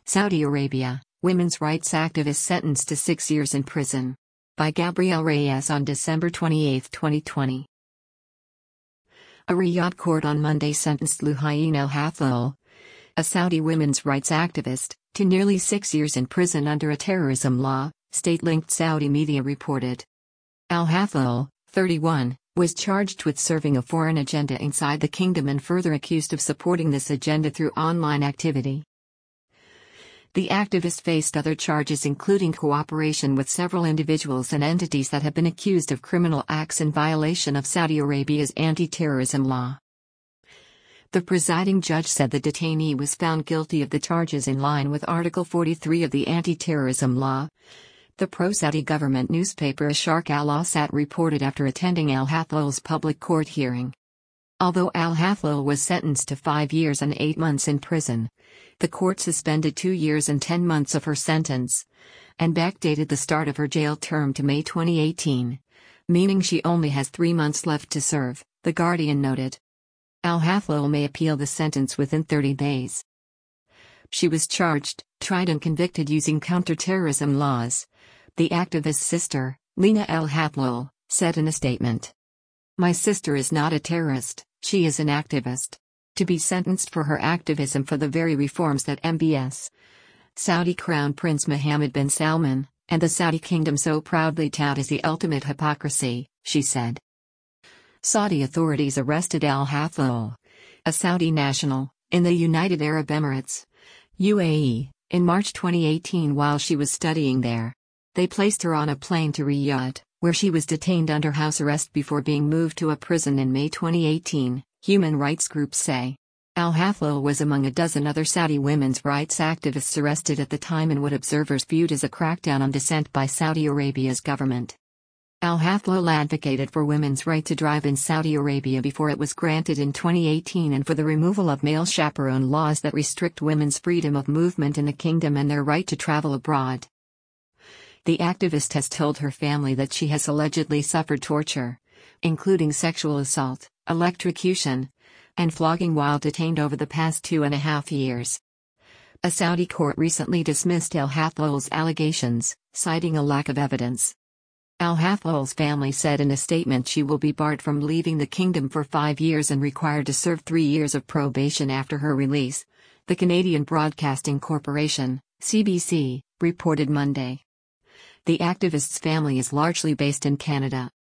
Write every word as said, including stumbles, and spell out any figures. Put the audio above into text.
Saudi Arabia, women's rights activist sentenced to six years in prison. By Gabrielle Reyes on December twenty-eighth, twenty twenty. A Riyadh court on Monday sentenced Luhayn El-Hathloul, a Saudi women's rights activist, to nearly six years in prison under a terrorism law, state-linked Saudi media reported. El-Hathloul, thirty-one, was charged with serving a foreign agenda inside the kingdom and further accused of supporting this agenda through online activity. The activist faced other charges including cooperation with several individuals and entities that have been accused of criminal acts in violation of Saudi Arabia's anti-terrorism law. The presiding judge said the detainee was found guilty of the charges in line with Article forty-three of the anti-terrorism law. The pro-Saudi government newspaper Asharq al-Awsat reported after attending El-Hathloul's public court hearing. Although El-Hathloul was sentenced to five years and eight months in prison, the court suspended two years and ten months of her sentence, and backdated the start of her jail term to May twenty eighteen, meaning she only has three months left to serve, The Guardian noted. El-Hathloul may appeal the sentence within thirty days. She was charged, tried and convicted using counter-terrorism laws, the activist's sister, Lina El-Hathloul, said in a statement. "My sister is not a terrorist, she is an activist. To be sentenced for her activism for the very reforms that M B S, Saudi Crown Prince Mohammed bin Salman, and the Saudi kingdom so proudly tout is the ultimate hypocrisy," she said. Saudi authorities arrested El-Hathloul, a Saudi national, in the United Arab Emirates, U A E, in March twenty eighteen while she was studying there. They placed her on a plane to Riyadh, where she was detained under house arrest before being moved to a prison in May twenty eighteen, human rights groups say. El-Hathloul was among a dozen other Saudi women's rights activists arrested at the time in what observers viewed as a crackdown on dissent by Saudi Arabia's government. El-Hathloul advocated for women's right to drive in Saudi Arabia before it was granted in twenty eighteen and for the removal of male chaperone laws that restrict women's freedom of movement in the kingdom and their right to travel abroad. The activist has told her family that she has allegedly suffered torture, including sexual assault, electrocution, and flogging while detained over the past two and a half years. A Saudi court recently dismissed El-Hathloul's allegations, citing a lack of evidence. El-Hathloul's family said in a statement she will be barred from leaving the kingdom for five years and required to serve three years of probation after her release, the Canadian Broadcasting Corporation, C B C, reported Monday. The activist's family is largely based in Canada.